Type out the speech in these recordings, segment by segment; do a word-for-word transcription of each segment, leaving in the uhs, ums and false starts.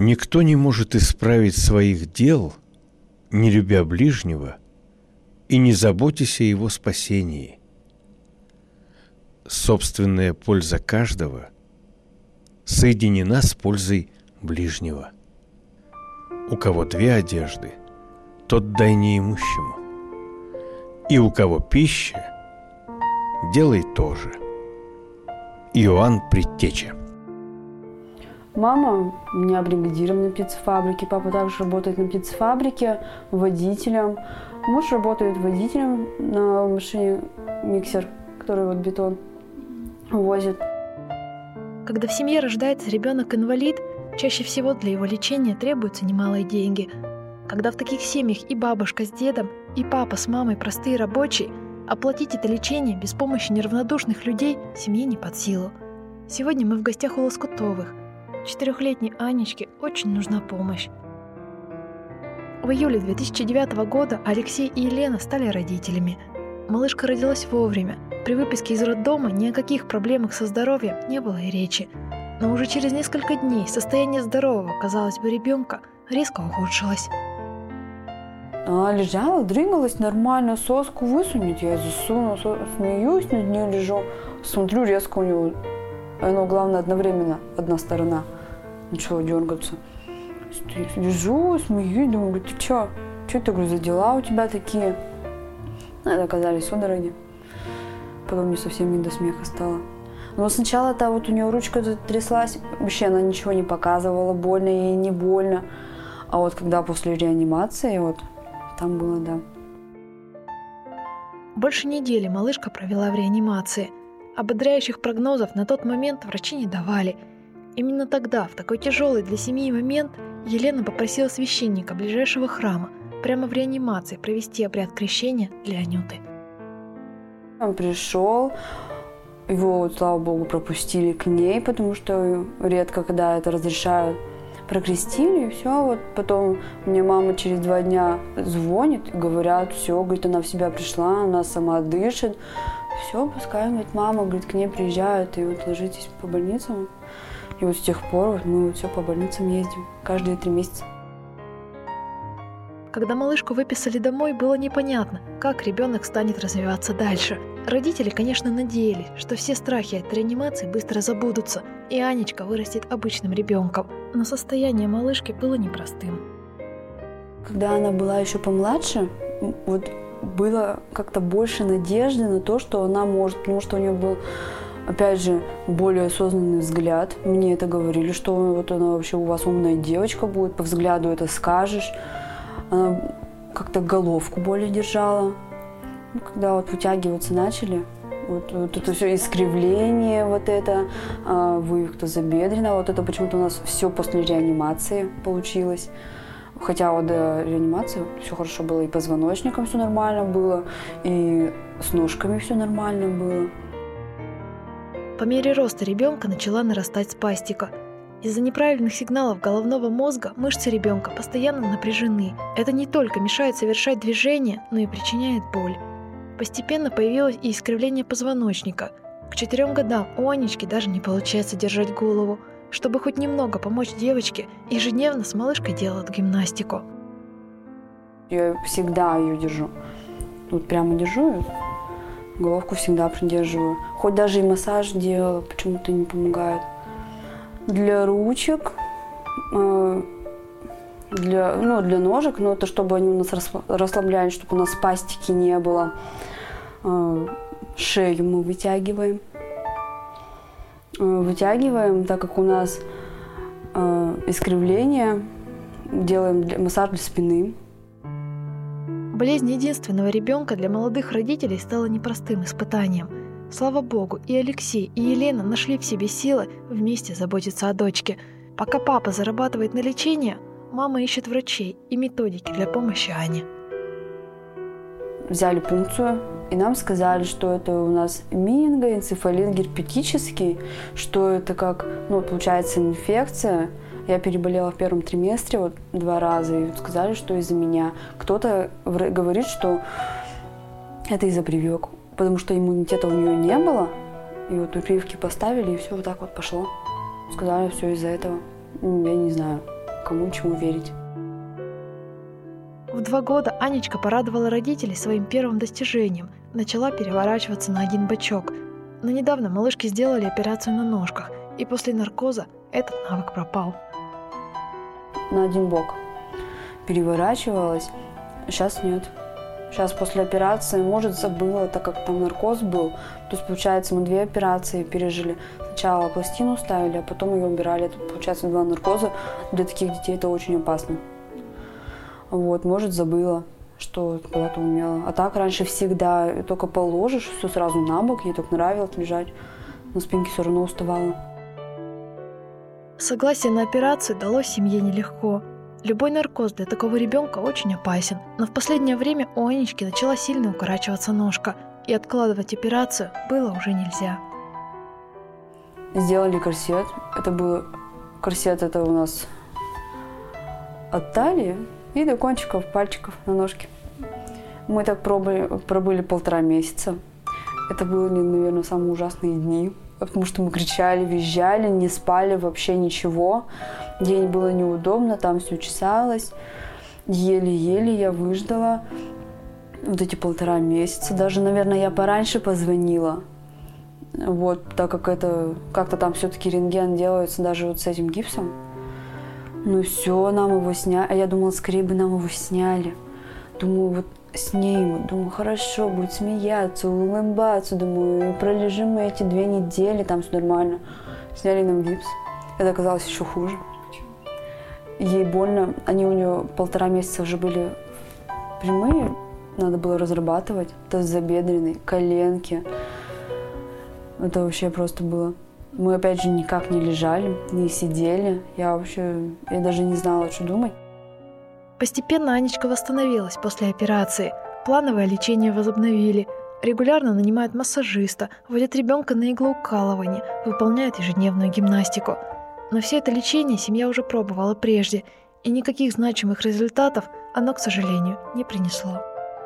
Никто не может исправить своих дел, не любя ближнего и не заботясь о его спасении. Собственная польза каждого соединена с пользой ближнего. У кого две одежды, тот дай неимущему. И у кого пища, делай то же. Иоанн Предтеча. Мама у меня бригадиром на птицефабрике, папа также работает на птицефабрике, водителем. Муж работает водителем на машине миксер, который вот бетон возит. Когда в семье рождается ребенок-инвалид, чаще всего для его лечения требуются немалые деньги. Когда в таких семьях и бабушка с дедом, и папа с мамой простые рабочие, оплатить это лечение без помощи неравнодушных людей семье не под силу. Сегодня мы в гостях у Лоскутовых. Четырехлетней Анечке очень нужна помощь. В июле две тысячи девятого года Алексей и Елена стали родителями. Малышка родилась вовремя. При выписке из роддома ни о каких проблемах со здоровьем не было и речи. Но уже через несколько дней состояние здорового, казалось бы, ребенка резко ухудшилось. Она лежала, дрыгалась нормально, соску высунет, я засуну, смеюсь над ней, лежу, смотрю, резко у него, оно, главное, одновременно, одна сторона начала дергаться. Лежу, смеюсь, думаю, говорю, ты что? Что ты, говорю, за дела у тебя такие? Это оказались судороги. Потом не совсем не до смеха стало. Но сначала-то вот у нее ручка тряслась, вообще она ничего не показывала, больно ей, не больно. А вот когда после реанимации, вот там было, да. Больше недели малышка провела в реанимации. Ободряющих прогнозов на тот момент врачи не давали. Именно тогда, в такой тяжелый для семьи момент, Елена попросила священника ближайшего храма прямо в реанимации провести обряд крещения для Анюты. Он пришел, его, вот, слава богу, пропустили к ней, потому что редко, когда это разрешают. Прокрестили, и все. Вот потом мне мама через два дня звонит и говорят, все, говорит, она в себя пришла, она сама дышит. Все, пускай, говорит, мама, говорит, к ней приезжают, и вот ложитесь по больницам. И вот с тех пор вот мы вот все по больницам ездим, каждые три месяца. Когда малышку выписали домой, было непонятно, как ребенок станет развиваться дальше. Родители, конечно, надеялись, что все страхи от реанимации быстро забудутся, и Анечка вырастет обычным ребенком. Но состояние малышки было непростым. Когда она была еще помладше, вот было как-то больше надежды на то, что она может, потому что у нее был, опять же, более осознанный взгляд. Мне это говорили, что вот она вообще у вас умная девочка будет, по взгляду это скажешь. Она как-то головку более держала. Когда вот вытягиваться начали, вот, вот это все искривление, вот это, а, вывих тазобедренного, вот это почему-то у нас все после реанимации получилось. Хотя вот до реанимации все хорошо было, и позвоночником все нормально было, и с ножками все нормально было. По мере роста ребенка начала нарастать спастика. Из-за неправильных сигналов головного мозга мышцы ребенка постоянно напряжены. Это не только мешает совершать движения, но и причиняет боль. Постепенно появилось и искривление позвоночника. К четырем годам у Анечки даже не получается держать голову. Чтобы хоть немного помочь девочке, ежедневно с малышкой делают гимнастику. Я всегда ее держу. Вот прямо держу ее, головку всегда придерживаю. Хоть даже и массаж делала, почему-то не помогает. Для ручек, э, для, ну, для ножек, но это чтобы они у нас расслаблялись, чтобы у нас спастики не было. Э, шею мы вытягиваем. Э, вытягиваем, так как у нас э, искривление, делаем для, массаж для спины. Болезнь единственного ребенка для молодых родителей стала непростым испытанием. Слава богу, и Алексей, и Елена нашли в себе силы вместе заботиться о дочке. Пока папа зарабатывает на лечение, мама ищет врачей и методики для помощи Ане. Взяли пункцию, и нам сказали, что это у нас менингоэнцефалит герпетический, что это как, ну, получается, инфекция. Я переболела в первом триместре вот два раза, и сказали, что из-за меня. Кто-то говорит, что это из-за прививок, потому что иммунитета у нее не было. И вот прививки поставили, и все вот так вот пошло. Сказали, все из-за этого. Я не знаю, кому чему верить. В два года Анечка порадовала родителей своим первым достижением. Начала переворачиваться на один бочок. Но недавно малышке сделали операцию на ножках, и после наркоза этот навык пропал. На один бок переворачивалась, сейчас нет. Сейчас после операции, может, забыла, так как там наркоз был. То есть, получается, мы две операции пережили. Сначала пластину ставили, а потом ее убирали. Это, получается, два наркоза. Для таких детей это очень опасно. Вот, может, забыла, что когда-то умела. А так раньше всегда только положишь, все сразу на бок. Ей так нравилось лежать. На спинке все равно уставала. Согласие на операцию далось семье нелегко. Любой наркоз для такого ребенка очень опасен, но в последнее время у Анечки начала сильно укорачиваться ножка, и откладывать операцию было уже нельзя. Сделали корсет. Это был корсет, это у нас от талии и до кончиков пальчиков на ножке. Мы так пробыли, пробыли полтора месяца. Это были, наверное, самые ужасные дни, потому что мы кричали, визжали, не спали, вообще ничего. День было неудобно, там все чесалось. Еле-еле я выждала вот эти полтора месяца. Даже, наверное, я пораньше позвонила. Вот, так как это как-то там все-таки рентген делается даже вот с этим гипсом. Ну все, нам его сняли. А я думала, скорее бы нам его сняли. Думаю, вот снимут. Думаю, хорошо, будет смеяться, улыбаться. Думаю, пролежим мы эти две недели, там все нормально. Сняли нам гипс. Это оказалось еще хуже. Ей больно. Они у нее полтора месяца уже были прямые. Надо было разрабатывать. Тазобедренные, коленки. Это вообще просто было. Мы опять же никак не лежали, не сидели. Я вообще, я даже не знала, что думать. Постепенно Анечка восстановилась после операции. Плановое лечение возобновили. Регулярно нанимают массажиста, водят ребенка на иглоукалывание, выполняют ежедневную гимнастику. Но все это лечение семья уже пробовала прежде, и никаких значимых результатов оно, к сожалению, не принесло.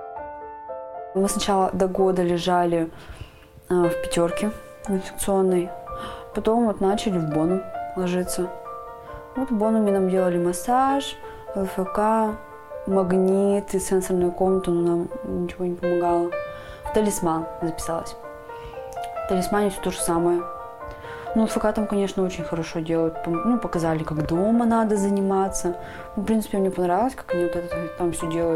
Мы сначала до года лежали э, в пятерке в инфекционной, потом вот начали в Бону ложиться. Вот в Бонуме нам делали массаж, ЛФК, магнит и сенсорную комнату, но нам ничего не помогало. В Талисман записалась. В Талисмане все то же самое. Ну, ЛФК там, конечно, очень хорошо делают. Ну, показали, как дома надо заниматься. Ну, в принципе, мне понравилось, как они вот это там все делают.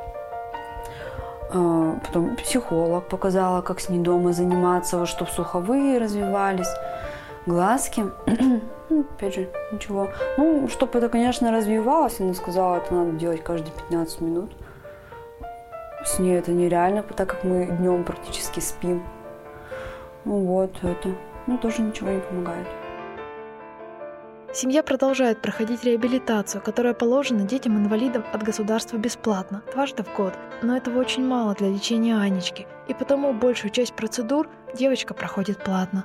А, потом психолог показала, как с ней дома заниматься, вот, чтобы слуховые развивались, глазки. Ну, опять же, ничего. Ну, чтобы это, конечно, развивалось, она сказала, это надо делать каждые пятнадцать минут. С ней это нереально, так как мы днем практически спим. Ну вот, это, ну, тоже ничего не помогает. Семья продолжает проходить реабилитацию, которая положена детям-инвалидам от государства бесплатно, дважды в год. Но этого очень мало для лечения Анечки, и потому большую часть процедур девочка проходит платно.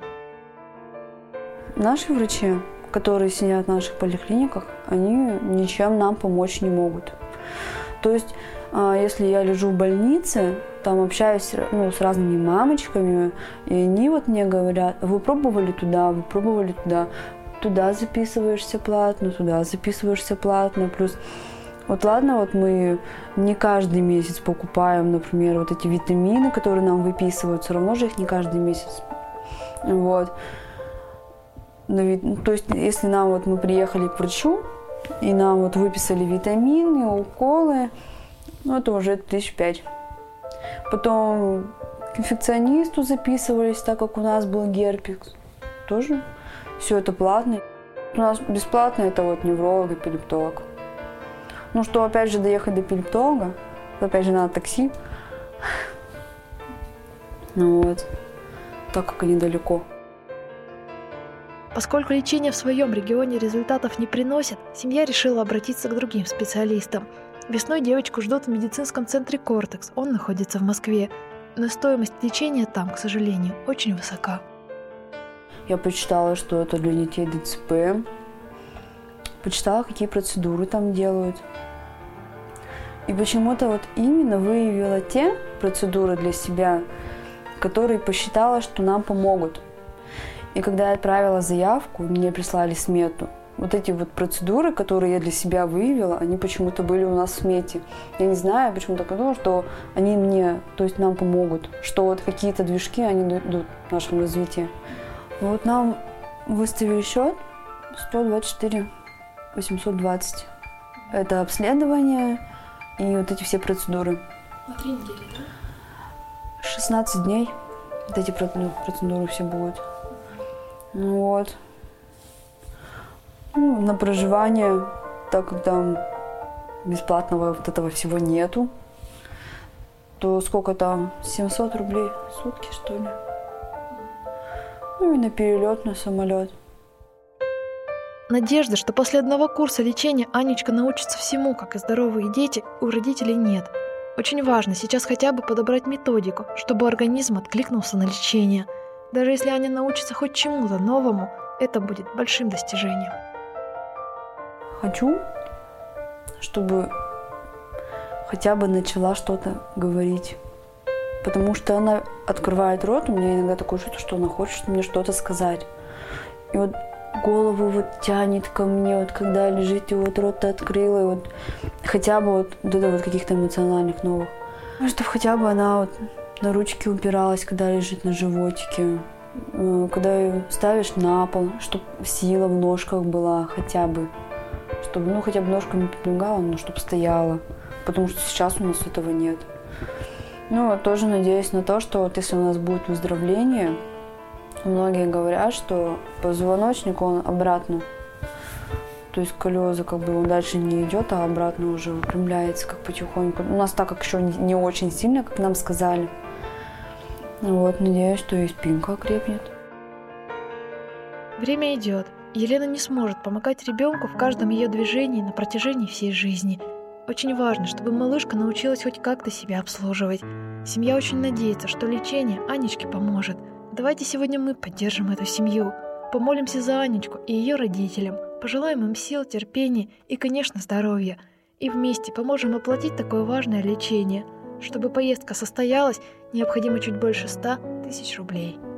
Наши врачи, которые сидят в наших поликлиниках, они ничем нам помочь не могут. То есть, если я лежу в больнице, там общаюсь, ну, с разными мамочками, и они вот мне говорят, вы пробовали туда, вы пробовали туда, туда записываешься платно, туда записываешься платно, плюс вот ладно, вот мы не каждый месяц покупаем, например, вот эти витамины, которые нам выписывают, все равно же их не каждый месяц. Вот. Но, то есть, если нам вот мы приехали к врачу, и нам вот выписали витамины, уколы, ну, это уже тысяч пять. Потом к инфекционисту записывались, так как у нас был герпес. Тоже все это платно. У нас бесплатно это вот невролог, эпилептолог. Ну, что опять же доехать до эпилептолога, опять же надо такси. Ну вот, так как они далеко. Поскольку лечение в своем регионе результатов не приносит, семья решила обратиться к другим специалистам. Весной девочку ждут в медицинском центре «Кортекс», он находится в Москве. Но стоимость лечения там, к сожалению, очень высока. Я почитала, что это для детей ДЦП. Почитала, какие процедуры там делают. И почему-то вот именно выявила те процедуры для себя, которые посчитала, что нам помогут. И когда я отправила заявку, мне прислали смету. вот эти вот процедуры, которые я для себя выявила, они почему-то были у нас в смете. Я не знаю, почему так подумала, что они мне, то есть нам помогут, что вот какие-то движки, они дадут нашему развитию. Вот нам выставили счет сто двадцать четыре восемьсот двадцать. Это обследование и вот эти все процедуры. На три недели, да? шестнадцать дней. Вот эти процедуры все будут. Ну вот. Ну, на проживание, так как там бесплатного вот этого всего нету, то сколько там? семьсот рублей в сутки, что ли? Ну и на перелет, на самолет. Надежды, что после одного курса лечения Анечка научится всему, как и здоровые дети, у родителей нет. Очень важно сейчас хотя бы подобрать методику, чтобы организм откликнулся на лечение. Даже если Аня научится хоть чему-то новому, это будет большим достижением. Хочу, чтобы хотя бы начала что-то говорить. Потому что она открывает рот, у меня иногда такое чувство, что она хочет мне что-то сказать. И вот голову вот тянет ко мне, вот когда лежит, и вот рот открыла, и вот хотя бы вот, вот это вот каких-то эмоциональных новых. Ну, чтобы хотя бы она вот на ручки упиралась, когда лежит на животике, когда ее ставишь на пол, чтобы сила в ножках была хотя бы, чтобы, ну, хотя бы ножка не подвигала, но чтобы стояла, потому что сейчас у нас этого нет. Ну, тоже надеюсь на то, что вот если у нас будет выздоровление, многие говорят, что позвоночник, он обратно, то есть колеза, как бы он дальше не идет, а обратно уже выпрямляется, как потихоньку. У нас так как еще не очень сильно, как нам сказали. Вот, надеюсь, что и спинка окрепнет. Время идет. Елена не сможет помогать ребенку в каждом ее движении на протяжении всей жизни. Очень важно, чтобы малышка научилась хоть как-то себя обслуживать. Семья очень надеется, что лечение Анечке поможет. Давайте сегодня мы поддержим эту семью. Помолимся за Анечку и ее родителям. Пожелаем им сил, терпения и, конечно, здоровья. И вместе поможем оплатить такое важное лечение. Чтобы поездка состоялась, необходимо чуть больше ста тысяч рублей.